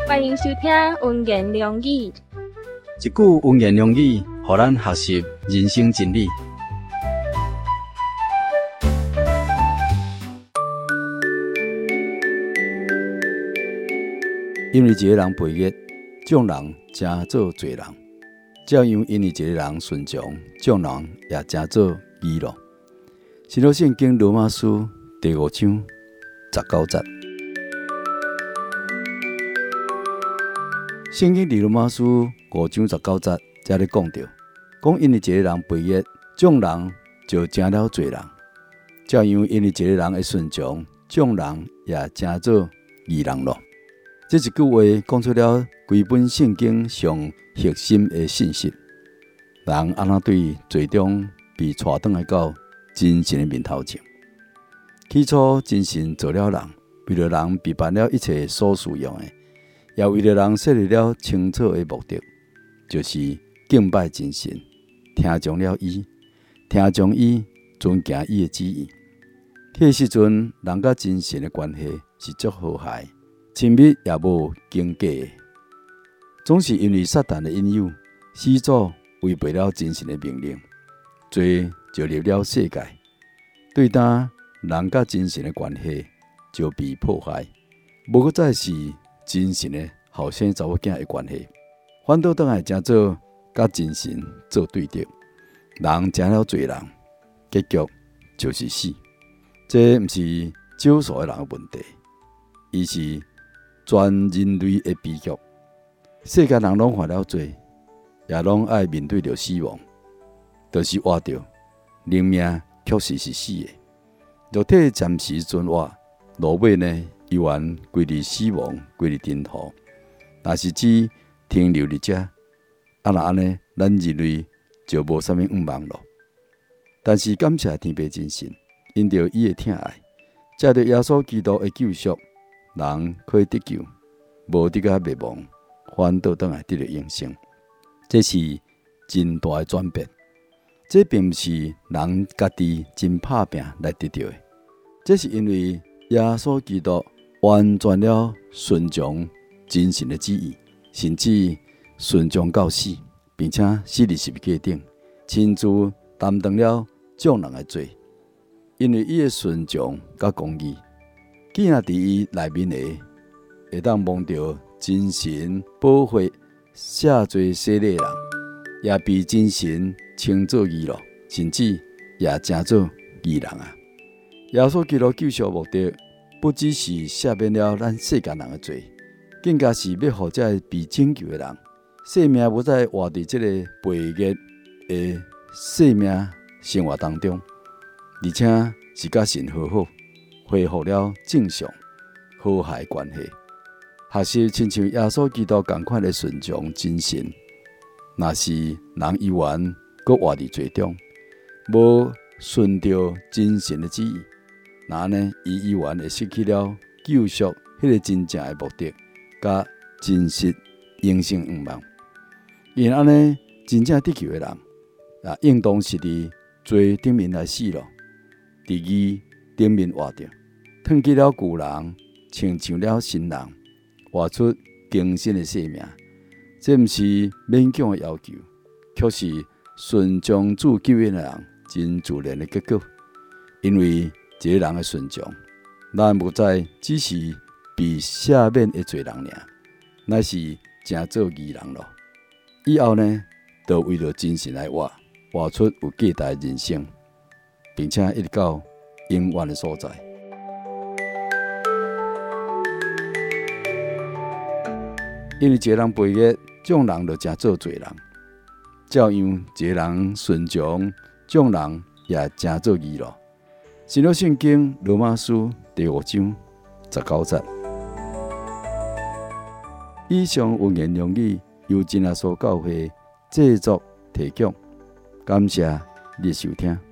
欢迎收听文言良语， 一句文言良语，互咱学习人生真理。因为一个人背逆，众人真做罪人；照样因为一个人顺从，众人也真做义咯。新约圣经罗马书第5章19节。圣经伫罗马书5章19节才咧讲到，讲因为一个人背逆，众人就成了罪人；照样因为一个人会顺从，众人也成做义人咯。这一句话讲出了规本圣经上核心的信息。人安怎对最终被带转来到真神的面头前？起初真神造了人，为了人备办了一切所需用的，也为了人设立了清楚的目的，就是敬拜真神，听从了伊，听从伊，遵行伊的旨意。迄个时阵，人甲真神的关系是足和谐，亲密也无经过的。总是因为撒旦的引诱，始祖违背了真神的命令，罪就入了世界，对当人甲真神的关系就被破坏，无再是真神的后生查某囝的关系，反倒倒来成做甲真神做对敌，人成了罪人，结局就是死。这不是少数的人的问题，而是全人类的悲剧。世界人拢犯了罪，也拢爱面对着死亡，就是活着，灵命确实是死的。肉体暂时存活，落尾呢，依然归入死亡，归入尘土。若是只停留伫遮，若安尼，咱人类就无啥物愿望咯。但是感谢天父真神，因着伊的疼爱，借着耶稣基督的救赎，人可以得救，无得甲灭亡，反倒倒来得到永生。这是真大的转变。这并不是人家己真拍拼来得到的，这是因为耶稣基督完全了顺从真神的旨意，甚至顺从到死，并且死伫十字架顶，亲自担当了众人的罪。因为伊的顺从甲公义，既然伫伊内面的，会当蒙着真神保护，赦罪洗礼人，也被真神称作义咯，甚至也成做义人啊！耶稣基督救赎目的，不只是赦免了咱世间人的罪，更加是要互这被拯救的人，生命不再活伫这个背逆的生命生活当中，而且是甲神和好，恢复了正常和谐关系。学习亲像耶稣基督同款的顺从真神。若是人依然搁活伫罪中，无顺着真神的旨意，那呢，伊依然会失去了救赎迄个真正的目的，甲真实永生愿望。因安尼真正得救的人，应当是伫罪顶面来死咯，伫义顶面活着，脱去了旧人，穿上了新人，活出更新的生命。这不是勉强的要求，却是顺从主救恩的人真自然的结果。因为一个人的顺从，咱不再只是被赦免的罪人尔，乃是真做义人咯。以后呢，就为了真神来活出有价值的人生，并且一直到永远的所在。因为一个人背逆，众人就真做罪人；照样一个人顺从，众人也真做义咯。新约圣经罗马书第5章19节。以上文言良语由真耶稣教会制作提供，感谢你的收听。